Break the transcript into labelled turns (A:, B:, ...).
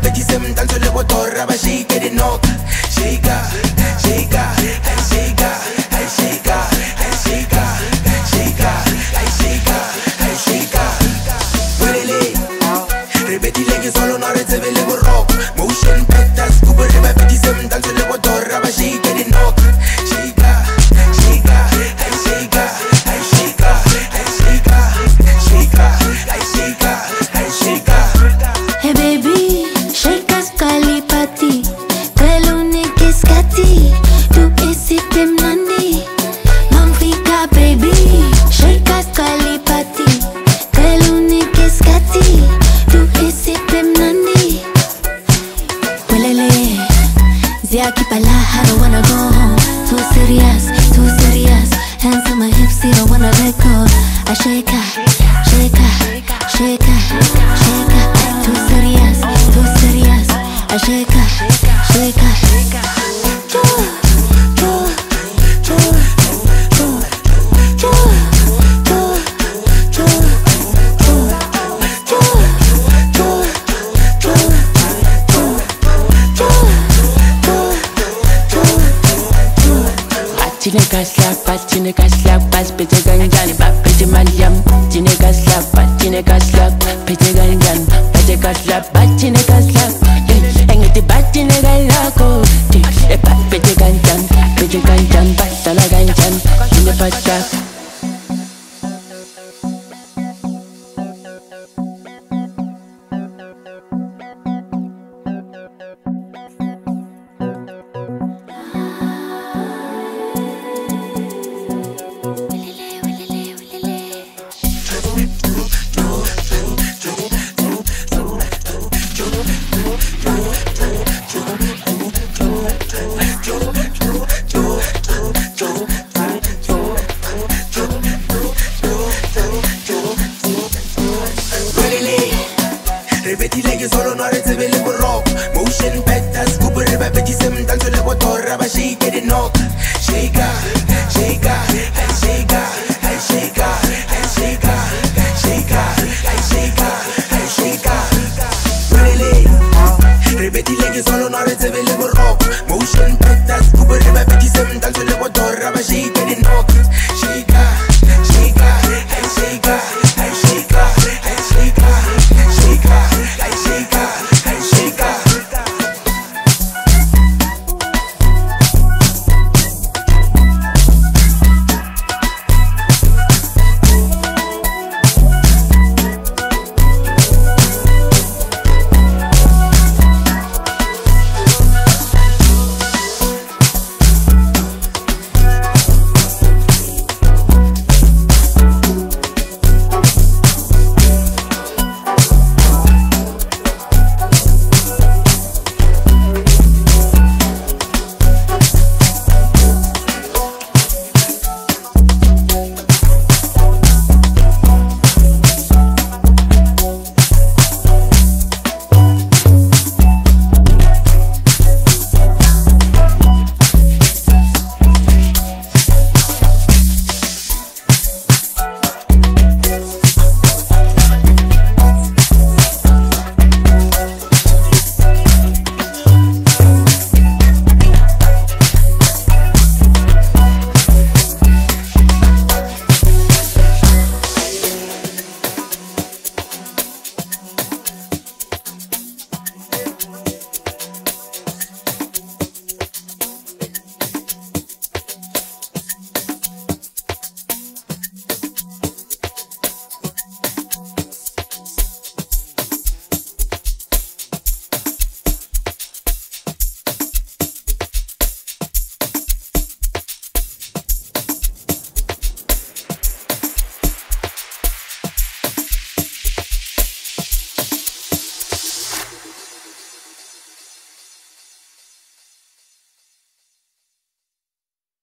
A: vedi sembra tanto le motorra, ma shake it knock. Shake her, shake her, hey shake her, hey shake her, hey shake her, shake her, hey shake her, hey shake her. Quelle ripeti lei che solo non riceve le con rock. Motion petta, scopre ma vedi sembra tanto le motorra, ma shake it knock. Shake her, shake her, hey shake her, hey shake her, hey shake her, shake her, hey shake her, hey shake her.
B: Hey baby, shake us kalipati. Kelune kiskati, tu isi temnandi. Mamfika baby, shake us kalipati. Kelune kiskati, tu isi temnandi. Welele, ziaki pala, I don't wanna go home. Too serious, too serious. Hands on my hips, I don't wanna let go. I shake her, shake her, shake her, shake her. Too serious, too serious. I shake her, shake her. Jo, jo, jo, jo, jo, jo, jo, jo, jo, jo, jo, jo, jo.
C: Batine kaslak, bas pete gangan, bap pete malyam. Batine kaslak, pete gangan, pete kaslak, batine kaslak. Engeti batine galako, e bap pete gangan, batala gangan, tine patlak.
A: Ripeti lei che solo non riceve le con rock. Motion petta, scopre ma vedi sembra tanto le motorra, ma shake it knock. Shake her, shake her, hey shake her, hey shake her, hey shake her, shake her, hey shake her, hey shake her. Ripeti lei che solo non riceve le